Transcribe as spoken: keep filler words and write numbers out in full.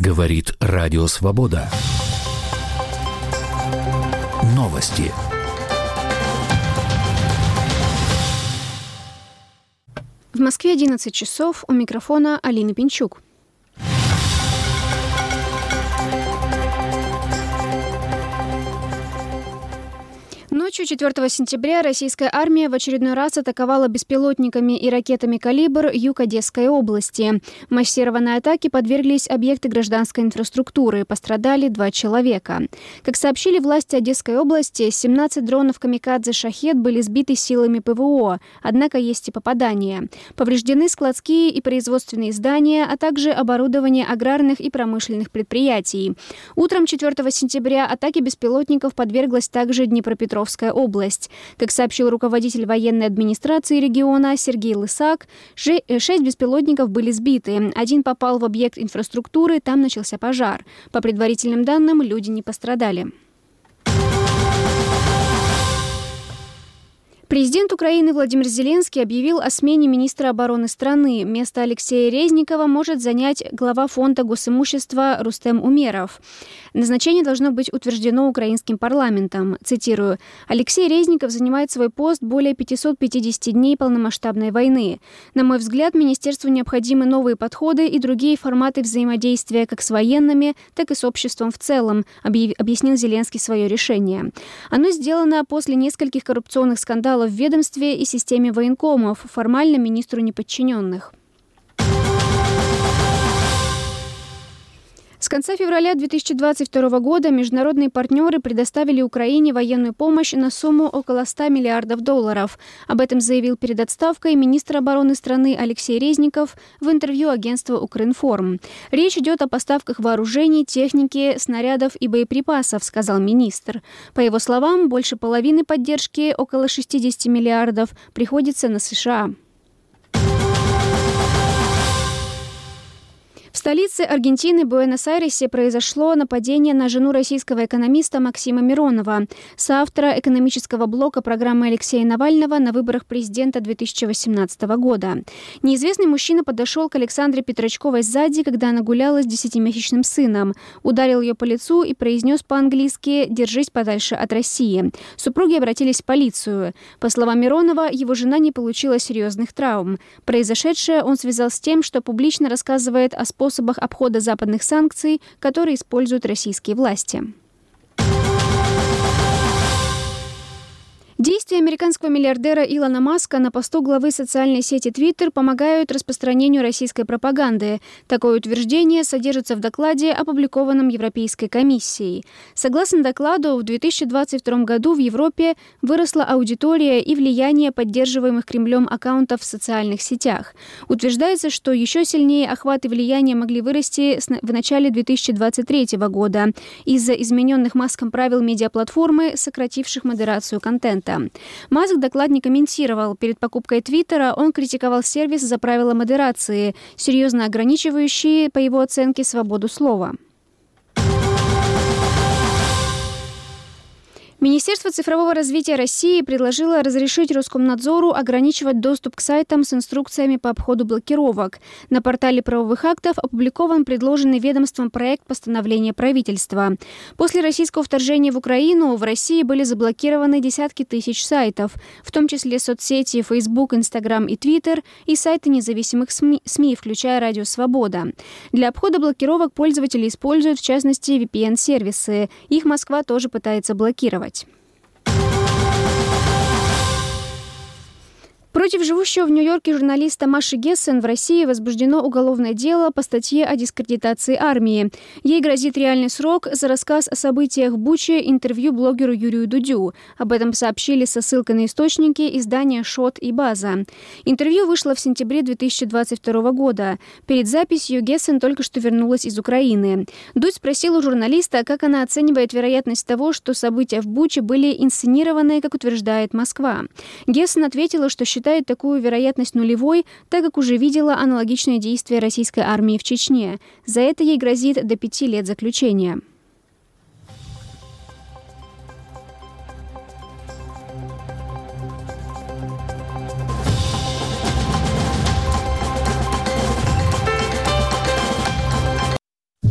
Говорит Радио Свобода. Новости. В Москве одиннадцать часов. У микрофона Алина Пинчук. Ночью четвёртого сентября российская армия в очередной раз атаковала беспилотниками и ракетами «Калибр» юг Одесской области. Массированной атаке подверглись объекты гражданской инфраструктуры. Пострадали два человека. Как сообщили власти Одесской области, семнадцать дронов «Камикадзе Шахед» были сбиты силами ПВО, однако есть и попадания. Повреждены складские и производственные здания, а также оборудование аграрных и промышленных предприятий. Утром четвёртого сентября атаке беспилотников подверглась также Днепропетровская область. Как сообщил руководитель военной администрации региона Сергей Лысак, шесть беспилотников были сбиты. Один попал в объект инфраструктуры, там начался пожар. По предварительным данным, люди не пострадали. Президент Украины Владимир Зеленский объявил о смене министра обороны страны. Место Алексея Резникова может занять глава фонда госимущества Рустем Умеров. Назначение должно быть утверждено украинским парламентом. Цитирую: «Алексей Резников занимает свой пост более пятисот пятидесяти дней полномасштабной войны. На мой взгляд, министерству необходимы новые подходы и другие форматы взаимодействия как с военными, так и с обществом в целом», объяснил Зеленский свое решение. Оно сделано после нескольких коррупционных скандалов в ведомстве и системе военкомов, формально министру неподчиненных. С конца февраля две тысячи двадцать второго года международные партнеры предоставили Украине военную помощь на сумму около ста миллиардов долларов. Об этом заявил перед отставкой министр обороны страны Алексей Резников в интервью агентству «Укринформ». «Речь идет о поставках вооружений, техники, снарядов и боеприпасов», — сказал министр. По его словам, больше половины поддержки, около шестидесяти миллиардов, приходится на США. В столице Аргентины, Буэнос-Айресе, произошло нападение на жену российского экономиста Максима Миронова, соавтора экономического блока программы Алексея Навального на выборах президента две тысячи восемнадцатого года. Неизвестный мужчина подошел к Александре Петрачковой сзади, когда она гуляла с десятимесячным сыном, ударил ее по лицу и произнес по-английски «Держись подальше от России». Супруги обратились в полицию. По словам Миронова, его жена не получила серьезных травм. Произошедшее он связал с тем, что публично рассказывает о способах способах обхода западных санкций, которые используют российские власти. Действия американского миллиардера Илона Маска на посту главы социальной сети Twitter помогают распространению российской пропаганды. Такое утверждение содержится в докладе, опубликованном Европейской комиссией. Согласно докладу, в две тысячи двадцать втором году в Европе выросла аудитория и влияние поддерживаемых Кремлем аккаунтов в социальных сетях. Утверждается, что еще сильнее охват и влияние могли вырасти в начале две тысячи двадцать третьего года из-за измененных Маском правил медиаплатформы, сокративших модерацию контента. Маск доклад не комментировал. Перед покупкой Твиттера он критиковал сервис за правила модерации, серьезно ограничивающие, по его оценке, свободу слова. Министерство цифрового развития России предложило разрешить Роскомнадзору ограничивать доступ к сайтам с инструкциями по обходу блокировок. На портале правовых актов опубликован предложенный ведомством проект постановления правительства. После российского вторжения в Украину в России были заблокированы десятки тысяч сайтов, в том числе соцсети Facebook, Instagram и Twitter, и сайты независимых СМИ, включая Радио Свобода. Для обхода блокировок пользователи используют, в частности, ви пи эн-сервисы. Их Москва тоже пытается блокировать. Против живущего в Нью-Йорке журналиста Маши Гессен в России возбуждено уголовное дело по статье о дискредитации армии. Ей грозит реальный срок за рассказ о событиях в Буче, интервью блогеру Юрию Дудю. Об этом сообщили со ссылкой на источники издания «Шот» и «База». Интервью вышло в сентябре две тысячи двадцать второго года. Перед записью Гессен только что вернулась из Украины. Дудь спросил у журналиста, как она оценивает вероятность того, что события в Буче были инсценированы, как утверждает Москва. Гессен ответила, что считает считает такую вероятность нулевой, так как уже видела аналогичные действия российской армии в Чечне. За это ей грозит до пяти лет заключения.